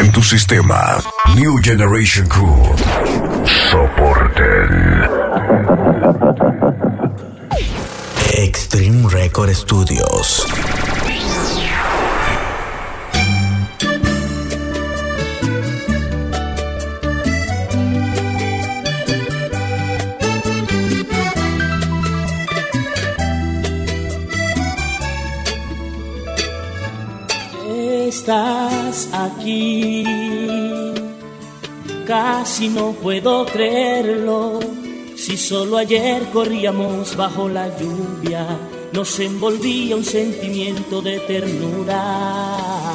en tu sistema. New Generation Crew. Soporten. Extreme Record Studios. Estás aquí, casi no puedo creerlo. Si solo ayer corríamos bajo la lluvia, nos envolvía un sentimiento de ternura.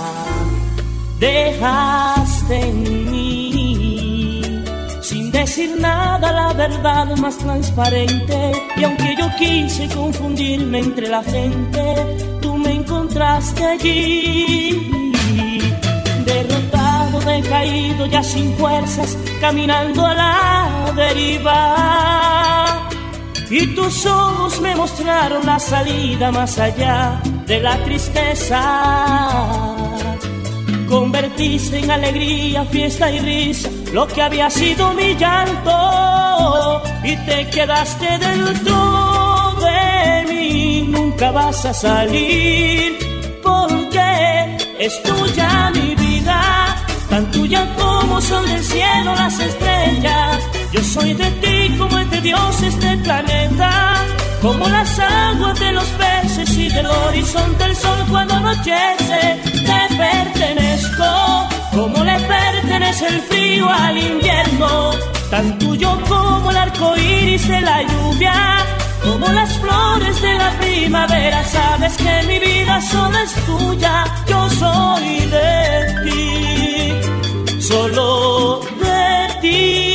Dejaste en mí, sin decir nada, la verdad más transparente. Y aunque yo quise confundirme entre la gente, tú me encontraste allí. Derrotado, decaído, ya sin fuerzas, caminando a la deriva. Y tus ojos me mostraron la salida más allá de la tristeza. Convertiste en alegría, fiesta y risa lo que había sido mi llanto. Y te quedaste dentro de mí, nunca vas a salir, porque es tuya mi vida, tan tuya como son del cielo las estrellas. Yo soy de ti como es de Dios este planeta, como las aguas de los peces y del horizonte el sol cuando anochece. Te pertenezco como le pertenece el frío al invierno, tan tuyo como el arco iris de la lluvia, como las flores de la primavera. Sabes que mi vida solo es tuya, yo soy de ti, solo de ti.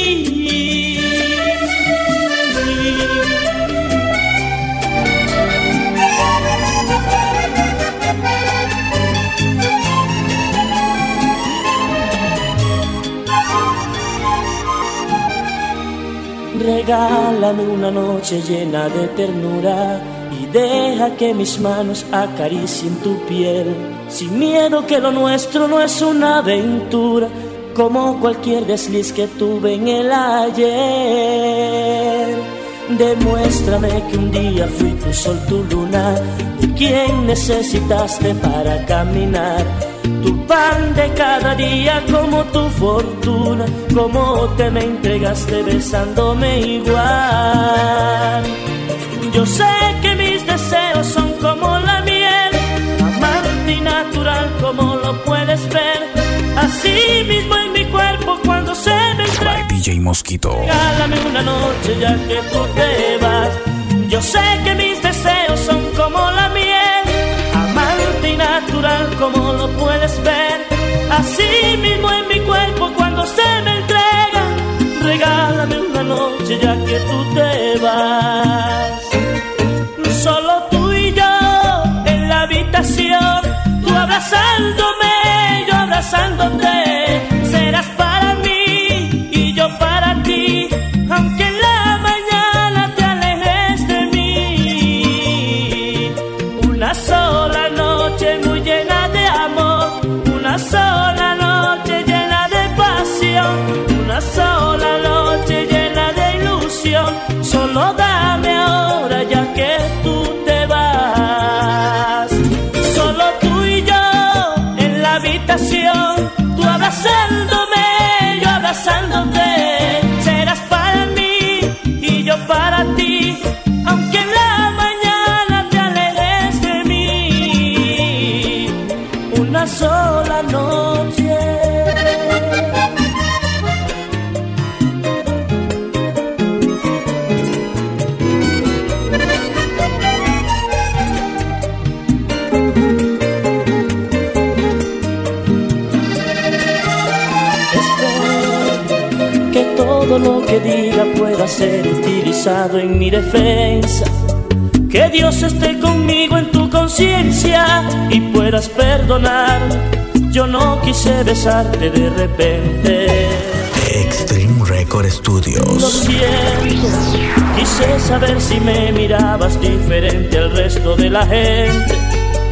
Regálame una noche llena de ternura y deja que mis manos acaricien tu piel, sin miedo que lo nuestro no es una aventura, como cualquier desliz que tuve en el ayer. Demuéstrame que un día fui tu sol, tu luna, de quien necesitaste para caminar, tu pan de cada día como tu fortuna, como te me entregaste besándome igual. Yo sé que mis deseos son como la miel, amante y natural como lo puedes ver, así mismo en mi cuerpo cuando se me entrega. DJ Mosquito. Regálame una noche ya que tú te vas. Yo sé que mis deseos son como la miel, amante y natural como lo puedes ver, así mismo en mi cuerpo cuando se me entrega. Regálame una noche ya que tú te vas. Solo tú y yo en la habitación, tú abrazándome, yo abrazándote. Serás para mí y yo para ti, aunque en la mañana te alejes de mí. Una sola noche muy llena de amor, una sola noche llena de pasión, una sola noche llena de ilusión. Solo dame ahora ya que tú te vas. Solo tú y yo en la habitación, tú abrazándome, yo abrazándote. Serás para mí y yo para ti, aunque en la mañana te alejes de mí. Una sola noche. Todo lo que diga pueda ser utilizado en mi defensa. Que Dios esté conmigo en tu conciencia y puedas perdonar. Yo no quise besarte de repente. Extreme Record Studios. Lo siento, quise saber si me mirabas diferente al resto de la gente.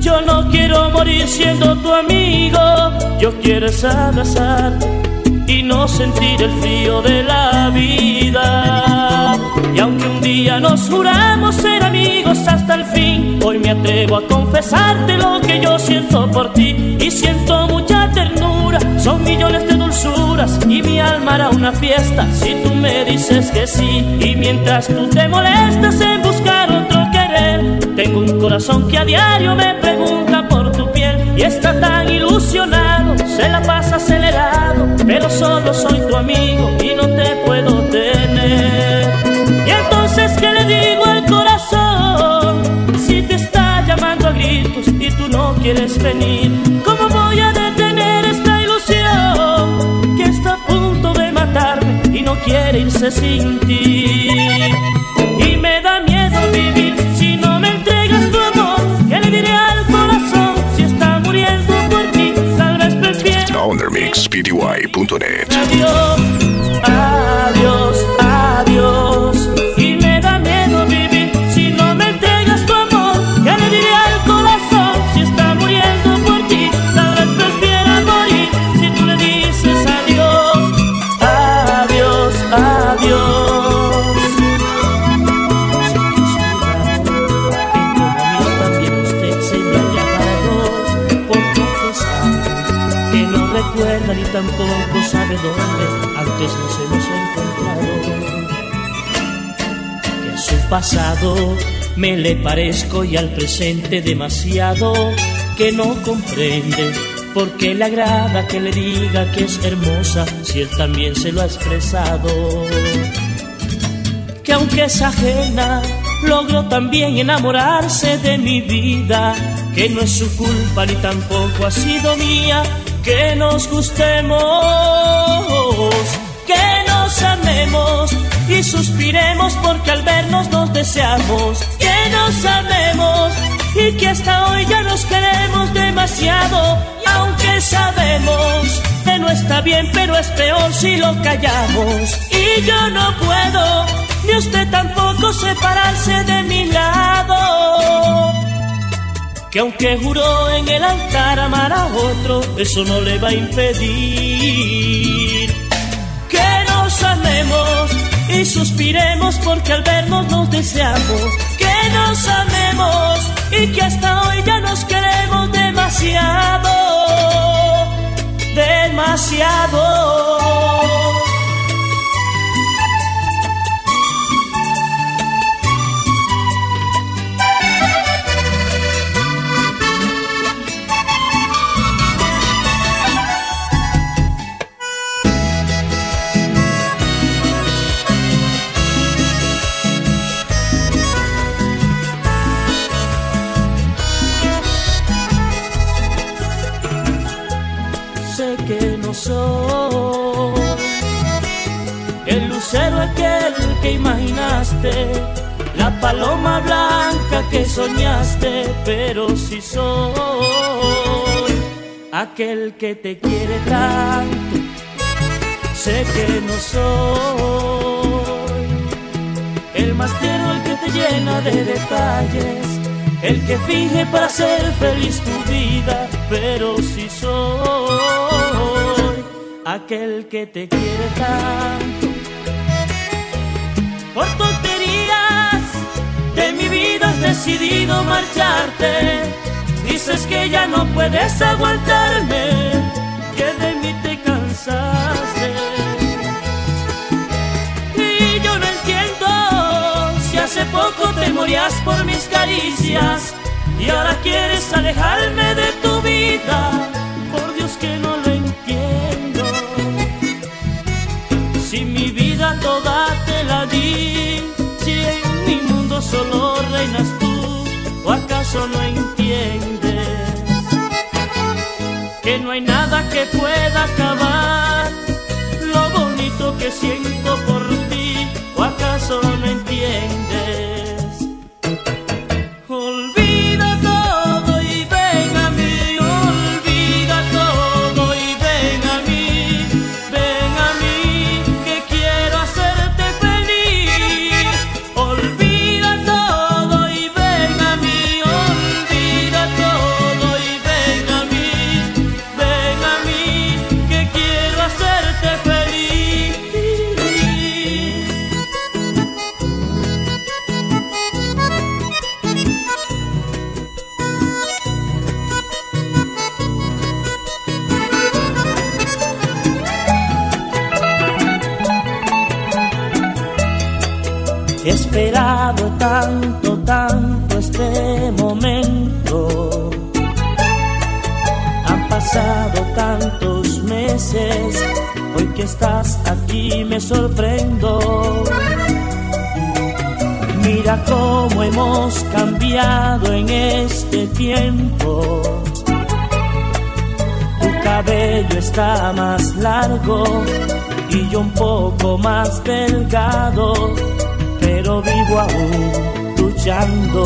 Yo no quiero morir siendo tu amigo, yo quiero es abrazarte y no sentir el frío de la vida. Y aunque un día nos juramos ser amigos hasta el fin, hoy me atrevo a confesarte lo que yo siento por ti. Y siento mucha ternura, son millones de dulzuras y mi alma hará una fiesta si tú me dices que sí. Y mientras tú te molestas en buscar otro querer, tengo un corazón que a diario me pregunta por tu piel y está tan ilusionado, se la pasa acelerado, pero solo soy tu amigo y no te puedo tener. Y entonces, ¿qué le digo al corazón si te está llamando a gritos y tú no quieres venir? ¿Cómo voy a detener esta ilusión que está a punto de matarme y no quiere irse sin ti? Y me da miedo vivir si no me entregas tu amor. ¿Qué le diré al corazón si está muriendo por ti? Tal vez prefiero SounderMixPty.net. Adiós, adiós, adiós. Y me da miedo vivir si no me entregas tu amor. ¿Qué le diré al corazón si está muriendo por ti? Tal vez prefiera morir si tú le dices adiós, adiós, adiós. También usted se me haya parado por confesar que no recuerda ni tampoco sabe dónde antes nos hemos encontrado. Que a su pasado me le parezco y al presente demasiado, que no comprende por qué le agrada que le diga que es hermosa si él también se lo ha expresado. Que aunque es ajena, logró también enamorarse de mi vida, que no es su culpa ni tampoco ha sido mía que nos gustemos, que nos amemos y suspiremos porque al vernos nos deseamos, que nos amemos y que hasta hoy ya nos queremos demasiado. Y aunque sabemos que no está bien, pero es peor si lo callamos. Y yo no puedo, ni usted tampoco, separarse de mi lado. Que aunque juró en el altar amar a otro, eso no le va a impedir que nos amemos y suspiremos porque al vernos nos deseamos, que nos amemos y que hasta hoy ya nos queremos demasiado, demasiado. Que no soy el lucero aquel que imaginaste, la paloma blanca que soñaste, pero sí soy aquel que te quiere tanto. Sé que no soy el más tierno, el que te llena de detalles, el que finge para ser feliz tu vida, pero sí soy aquel que te quiere tanto. Por tonterías de mi vida has decidido marcharte. Dices que ya no puedes aguantarme, que de mí te cansaste. Y yo no entiendo si hace poco te morías por mis caricias y ahora quieres alejarme de tu vida. Por Dios que no lo entiendo. Si mi vida toda te la di, si en mi mundo solo reinas tú, ¿o acaso no entiendes que no hay nada que pueda acabar lo bonito que siento por ti? ¿O acaso no entiendes? Olvida todo y ven a mí, olvida todo y ven a mí, que quiero hacerte feliz. Olvida todo y ven a mí, olvida todo He esperado tanto, tanto este momento. Han pasado tantos meses, hoy que estás aquí me sorprendo. Mira cómo hemos cambiado en este tiempo. Tu cabello está más largo y yo un poco más delgado, pero vivo aún luchando.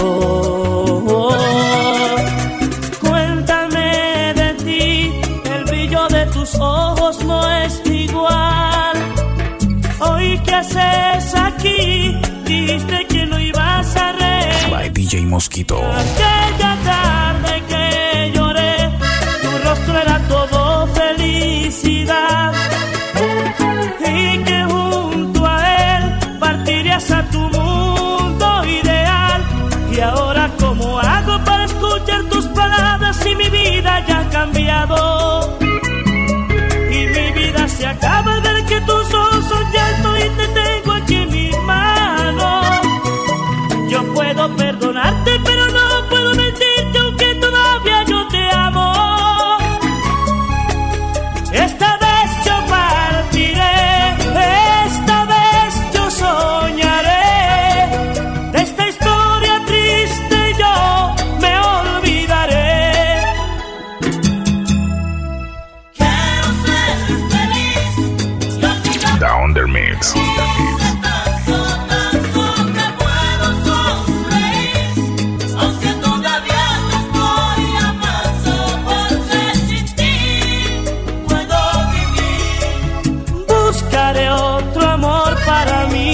Cuéntame de ti, el brillo de tus ojos no es igual. Hoy, ¿qué haces aquí? Dijiste que no ibas a reír. By DJ Mosquito. Aquella tarde que lloré, tu rostro era todo felicidad. Y que junto a él partirías a tu mundo ideal. Y ahora, ¿cómo hago para escuchar tus palabras si mi vida ya ha cambiado? Y mi vida se acaba al ver que tus ojos son llanto y te tengo aquí en mis manos. Yo puedo perdonarte, pero no puedo mentirte, aunque todavía yo te amo. Esta vez yo partiré, esta vez yo soñaré. De esta historia triste yo me olvidaré. Quiero ser feliz, yo quiero Down the Mix. tanto, tanto que puedo sonreír, aunque todavía te estoy amando, porque sin ti puedo vivir. Buscaré otro amor para mí.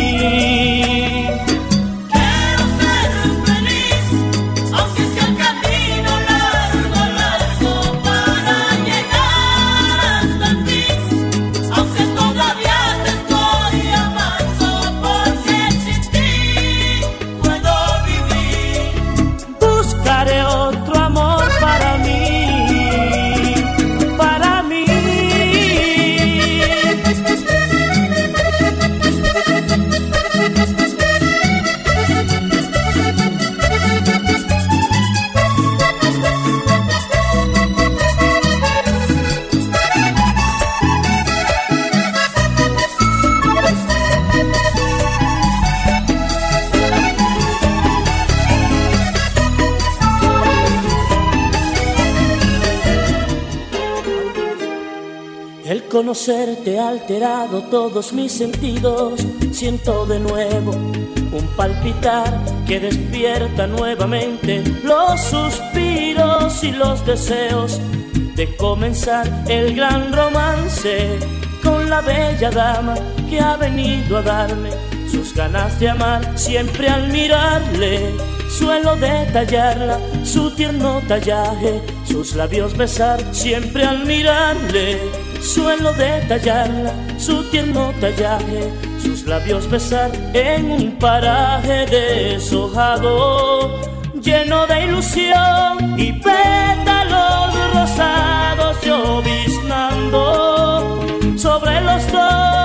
Quiero ser feliz, aunque sea el camino largo, largo para llegar hasta ti, aunque todavía te estoy amando, porque sin ti puedo vivir. Buscaré otro amor para mí, para mí. El conocerte ha alterado todos mis sentidos. Siento de nuevo un palpitar que despierta nuevamente los suspiros y los deseos de comenzar el gran romance con la bella dama que ha venido a darme sus ganas de amar. Siempre al mirarle suelo detallarla, su tierno tallaje, sus labios besar. Siempre al mirarle suelo detallarla, su tierno tallaje, sus labios besar. En un paraje deshojado, lleno de ilusión y pétalos rosados, lloviznando sobre los dos.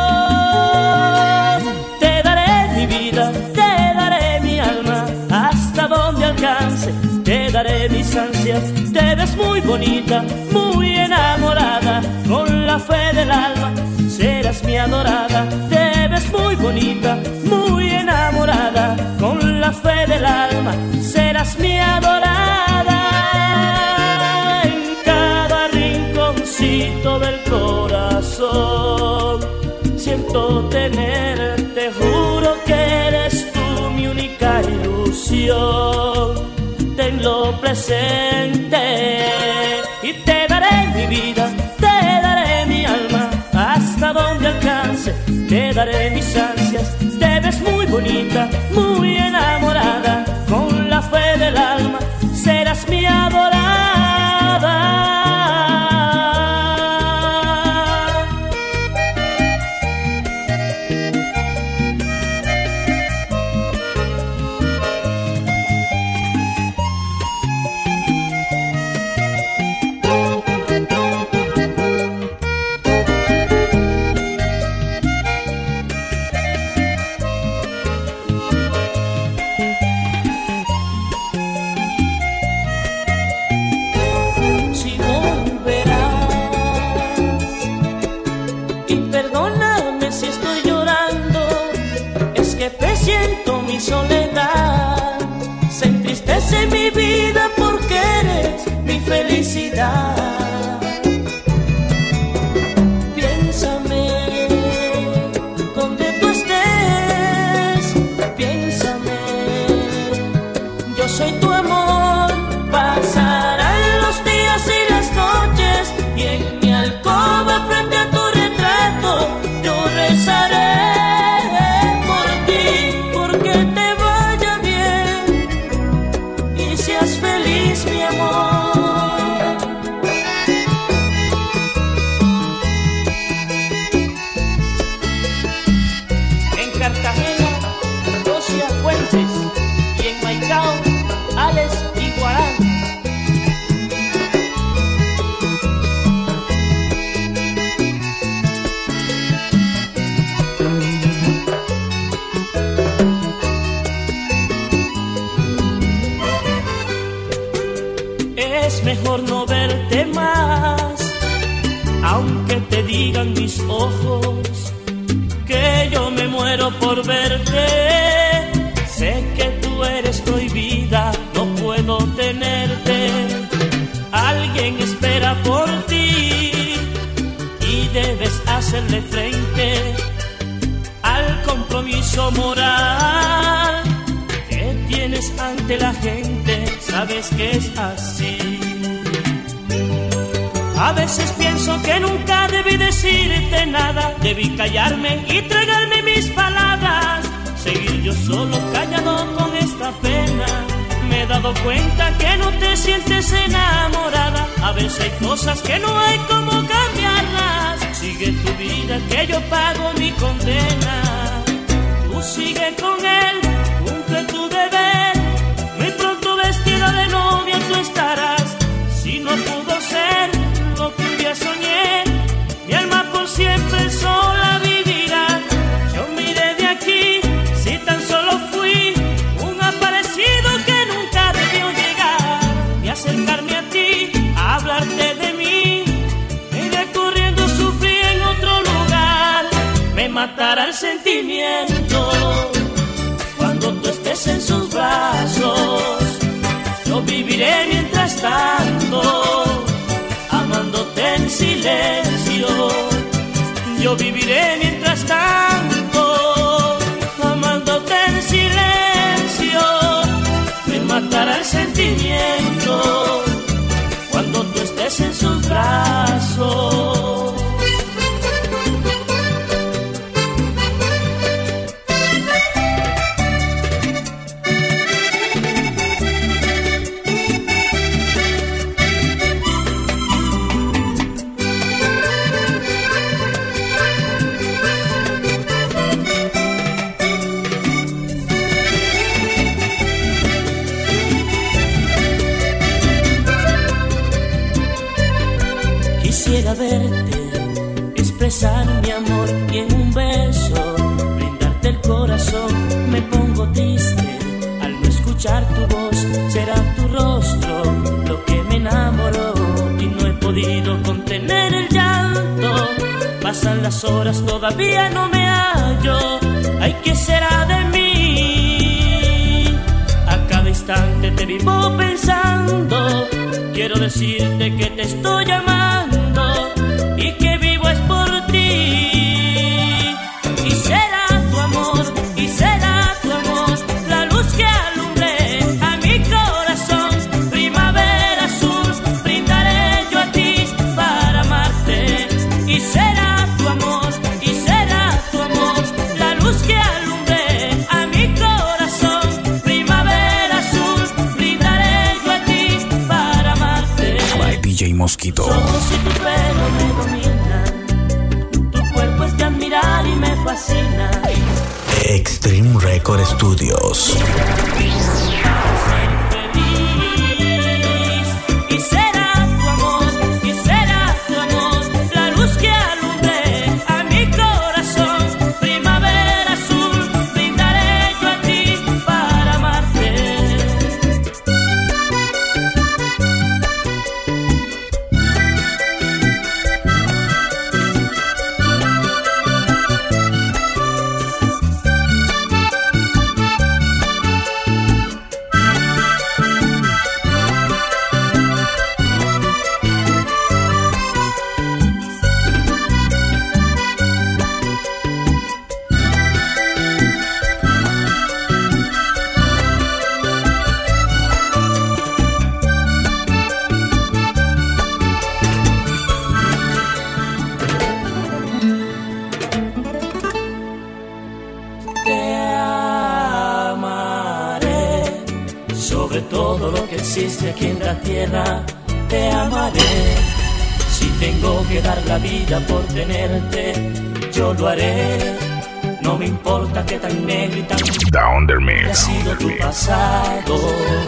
Te daré mi vida, te daré mi alma, hasta donde alcance, te daré mis ansias. Te ves muy bonita, muy enamorada, con la fe del alma serás mi adorada. Te ves muy bonita, muy enamorada, con la fe del alma serás mi adorada. En cada rinconcito del corazón siento tenerte, juro que eres tú mi única ilusión. Tenlo presente y te daré mi vida, te daré mi alma, hasta donde alcance, te daré mis ansias. Te ves muy bonita, muy enamorada, con la fe del alma serás mi adorada. felicidad. Piénsame donde tú estés, piénsame, yo soy tu amor. Pasarán los días y las noches y en mi alcoba frente a tu retrato yo rezaré por ti, porque te vaya bien y seas feliz, mi amor. En Cartagena, Rosia Fuentes, y en Maicao, Alex Iguarán. Es mejor no verte más, aunque te digan mis ojos que yo me muero por verte. Sé que tú eres prohibida, no puedo tenerte. Alguien espera por ti y debes hacerle frente al compromiso moral que tienes ante la gente. Sabes que es así. A veces pienso que nunca debí decirte nada, debí callarme y tragarme mis palabras, seguir yo solo callado con esta pena. Me he dado cuenta que no te sientes enamorada, a veces hay cosas que no hay cómo cambiarlas. Sigue tu vida que yo pago mi condena. Tú sigue con él, cumple tu deber, muy pronto vestida de novia tú estarás. Si no pudo ser lo que un día soñé, mi alma por siempre sola vivirá. Yo miré de aquí, si tan solo fui un aparecido que nunca debió llegar, y acercarme a ti, a hablarte de mí, y de corriendo sufrí en otro lugar. Me matará el sentimiento cuando tú estés en sus brazos. Yo viviré mientras tanto, amándote en silencio. Yo viviré mientras tanto, amándote en silencio. Me matará el sentimiento cuando tú estés en sus brazos. Quisiera verte, expresar mi amor y en un beso brindarte el corazón. Me pongo triste al no escuchar tu voz, será tu rostro lo que me enamoró y no he podido contener el llanto. Pasan las horas, todavía no me hallo. Ay, ¿qué será de mí? A cada instante te vivo pensando. Quiero decirte que te estoy llamando y que vivo es por ti. Y será tu amor, y será tu amor, la luz que alumbre a mi corazón. Primavera azul, brindaré yo a ti para amarte. Y será tu amor, y será tu amor, la luz que alumbre a mi corazón. Primavera azul, brindaré yo a ti para amarte. DJ Mosquito. Tus ojos y tu pelo me dominan, tu cuerpo es de admirar y me fascina. Extreme Record Studios. Y será tu amor, y será tu amor, la luz que alumbre a mi corazón. Primavera azul, brindaré yo a ti para amarte. existe aquí en la tierra, te amaré. Si tengo que dar la vida por tenerte, yo lo haré. No me importa que tan negro y tan Down the ha mix. sido tu pasado.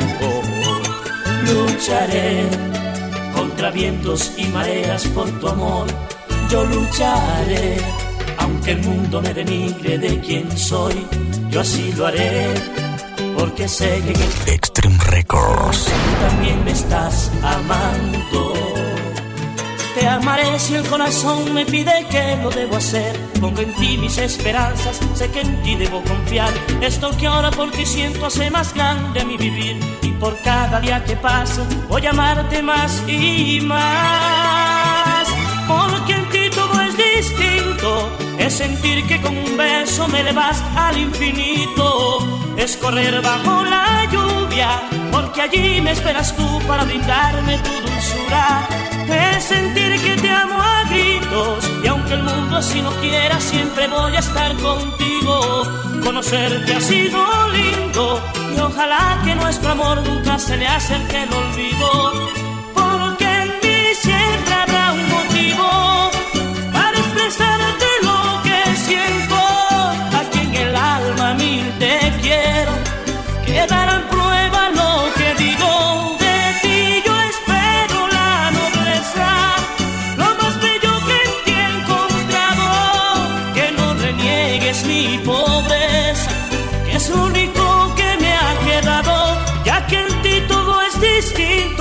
Lucharé contra vientos y mareas por tu amor. Yo lucharé, aunque el mundo me denigre de quien soy. Yo así lo haré, porque sé que Extreme Records. tú también me estás amando. Te amaré si el corazón me pide que lo debo hacer. Pongo en ti mis esperanzas, sé que en ti debo confiar. Esto que ahora por ti siento hace más grande mi vivir. Y por cada día que pasa voy a amarte más y más. Porque en ti todo es distinto. Es sentir que con un beso me elevas al infinito. Es correr bajo la lluvia, porque allí me esperas tú para brindarme tu dulzura. Es sentir que te amo a gritos, y aunque el mundo así no quiera, siempre voy a estar contigo. Conocerte ha sido lindo, y ojalá que nuestro amor nunca se le acerque el olvido. Porque en mí siempre habrá un motivo para expresarte lo que siento. Aquí en el alma mil te quiero, quedará en prueba lo que digo. De ti yo espero la nobleza, lo más bello que en ti he encontrado. Que no reniegues mi pobreza, que es lo único que me ha quedado, ya que en ti todo es distinto.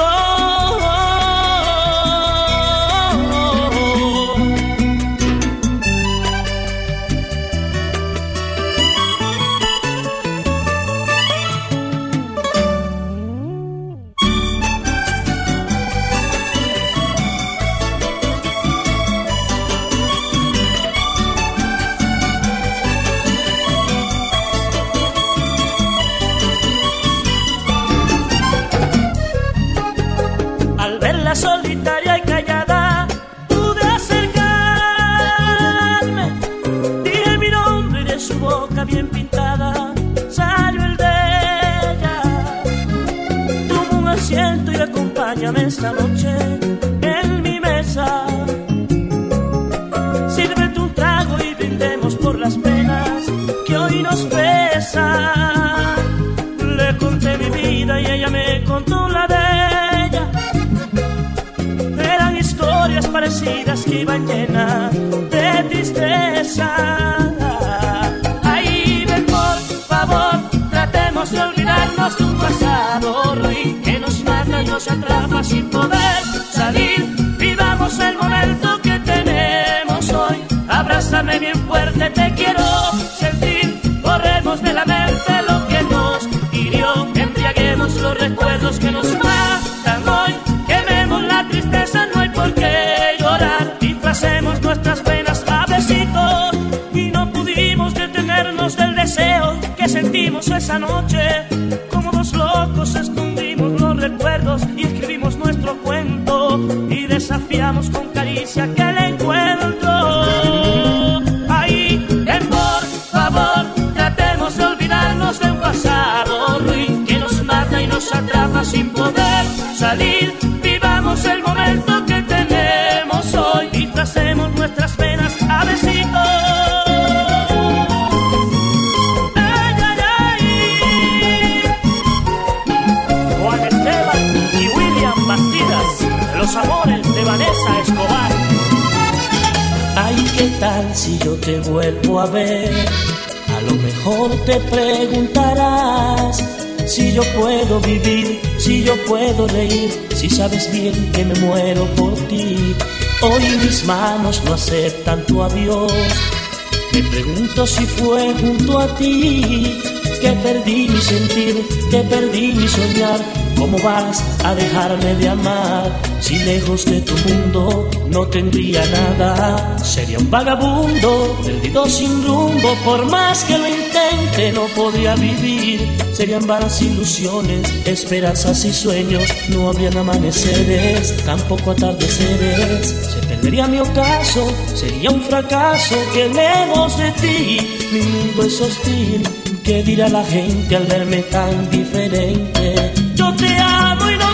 Solitaria y callada pude acercarme, dije mi nombre y de su boca bien pintada salió el de ella. Toma un asiento y acompáñame esta noche en mi mesa. Sírvete un trago y brindemos por las penas que hoy nos pesan. Le conté mi vida y ella me contó la de ella. Eran historias parecidas que iban llenas de tristeza. Ay, ven por favor, tratemos de olvidarnos de un pasado ruin que nos mata y nos atrapa sin poder salir. Vivamos el momento que tenemos hoy. Abrázame bien fuerte, te quiero sentir. Borremos de la mente lo que nos hirió. Embriaguemos los recuerdos que nos matan hoy. Quememos la tristeza, no hay por qué llorar. Disfracemos nuestras penas a besitos. Y no pudimos detenernos del deseo que sentimos esa noche. Como dos locos escondimos los recuerdos y escribimos nuestro cuento. Y desafiamos con caricia aquel encuentro. Ahí, ven por favor, tratemos de olvidarnos de un pasado ruin que nos mata y nos atrapa sin poder salir. Vivamos el momento que tenemos hoy. Disfracemos nuestras penas a besitos. Ay, ay, ay. Juan Esteban y William Bastidas, los amores de Vanessa Escobar. Ay, ¿qué tal si yo te vuelvo a ver? A lo mejor te preguntarás si yo puedo vivir, si yo puedo reír, si sabes bien que me muero por ti. Hoy mis manos no aceptan tu adiós. Me pregunto si fue junto a ti que perdí mi sentir, que perdí mi soñar. ¿Cómo vas a dejarme de amar? Si lejos de tu mundo no tendría nada. Sería un vagabundo, perdido sin rumbo. Por más que lo intente no podría vivir. Serían vanas ilusiones, esperanzas y sueños. No habrían amaneceres, tampoco atardeceres. Se perdería mi ocaso, sería un fracaso. Que lejos de ti mi mundo es hostil. ¿Qué dirá la gente al verme tan diferente? Yo te amo y no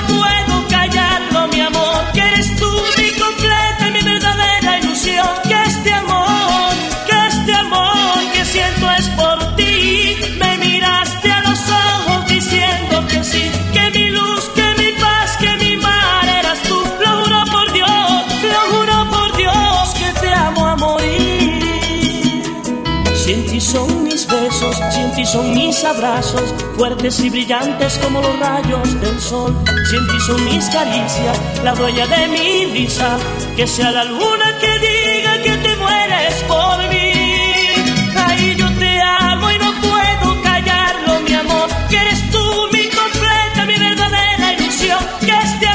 ti son mis abrazos, fuertes y brillantes como los rayos del sol. Si en ti son mis caricias, la huella de mi risa, que sea la luna que diga que te mueres por mí. Ay, yo te amo y no puedo callarlo, mi amor, que eres tú mi completa, mi verdadera ilusión. Que este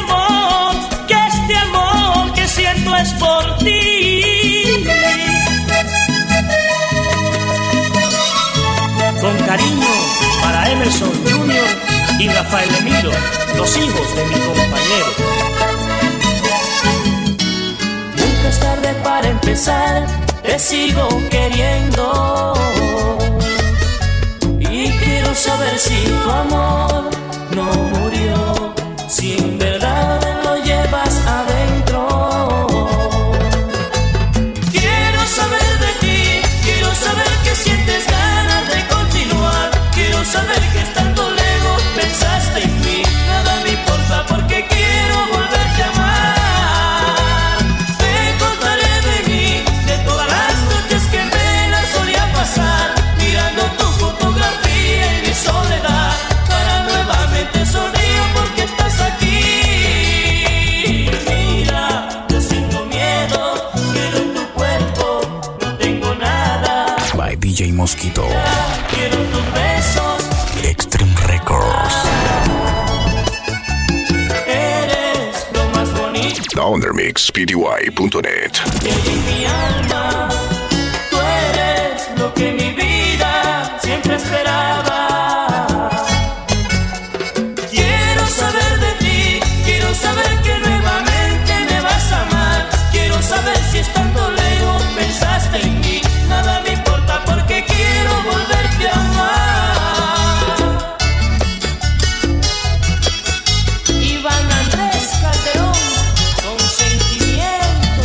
amor que siento es por ti. Con cariño para Emerson Jr. y Rafael Emiro, los hijos de mi compañero. Nunca es tarde para empezar, te sigo queriendo. Y quiero saber si tu amor no murió, si en verdad lo llevas adentro. Quiero saber de ti, quiero saber que sientes ganas de continuar. Quiero saber que estando lejos pensaste en mí. Nada me importa porque quiero volverte a amar. Te contaré de mí, de todas las noches que me las solía pasar, mirando tu fotografía en mi soledad. Para nuevamente sonrío porque estás aquí. Mira, yo siento miedo, quiero en tu cuerpo, no tengo nada. By DJ Mosquito. Quiero tus besos. Extreme Records. Eres lo más bonito Thundermixpty.net. que hay en mi alma. Tú eres lo que mi vida siempre esperaba. Quiero saber de ti, quiero saber que nuevamente me vas a amar. Quiero saber si estando lejos pensaste en mí. Nada me importa porque quiero volverte a amar. Iván Andrés Calderón, con sentimiento.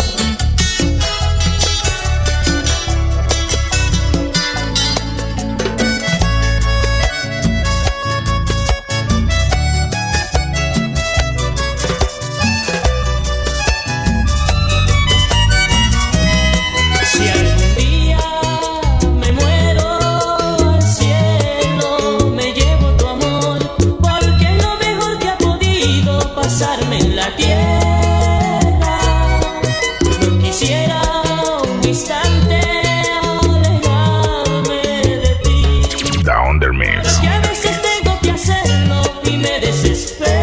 Si algún día me muero, al cielo me llevo tu amor, porque es lo mejor que ha podido pasarme en la tierra. No quisiera un instante alejarme de ti, Thundermix. porque a veces tengo que hacerlo y me desespera.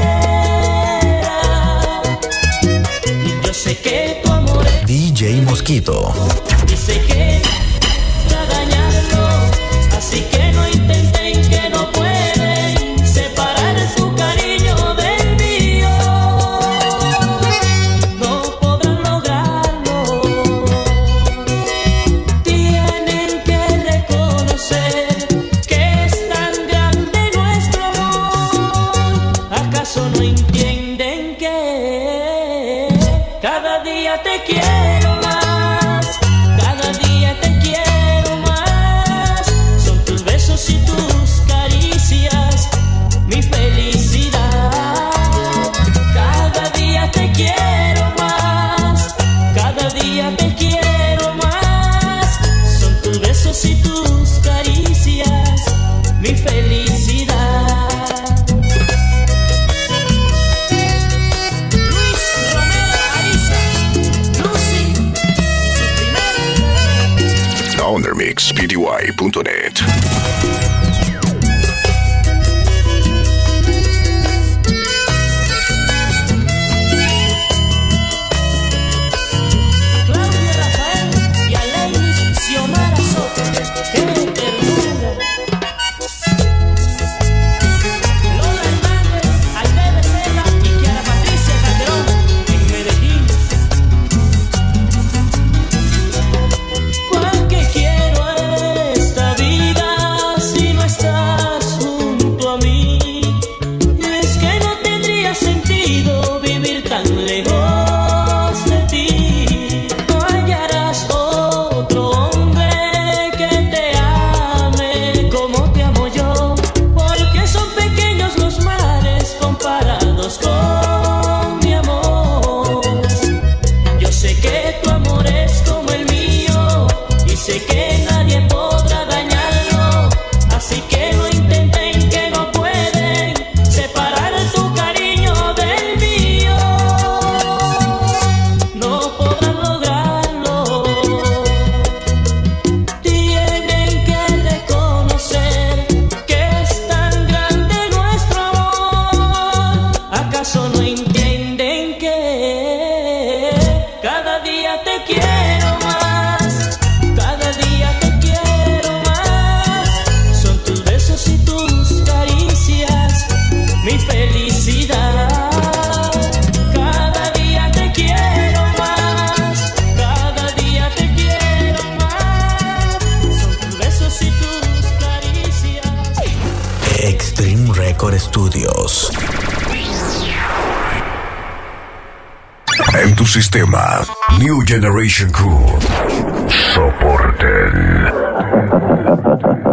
Y yo sé que tu amor es, DJ Mosquito. y sé que para dañarlo, así que no intenten, que no pueden separar tu cariño del mío. No podrán lograrlo. Tienen que reconocer que es tan grande nuestro amor. ¿Acaso no entienden que cada día te quiero más? Cada día te quiero más. Son tus besos y tus caricias mi felicidad. Cada día te quiero más. Cada día te quiero más. Son tus besos y tus caricias mi felicidad. Luis Romero Ariza, Lucy y su primera. Thundermixpty.net. Claudio Rafael y Alexis Xiomara Soto. ¡Qué ternura! Lola Hernández, Aide Becerra y Kiara Patricia Calderón en Medellín. Porque quiero esta vida si no está Extreme Record Studios. En tu sistema, New Generation Crew. Soporten.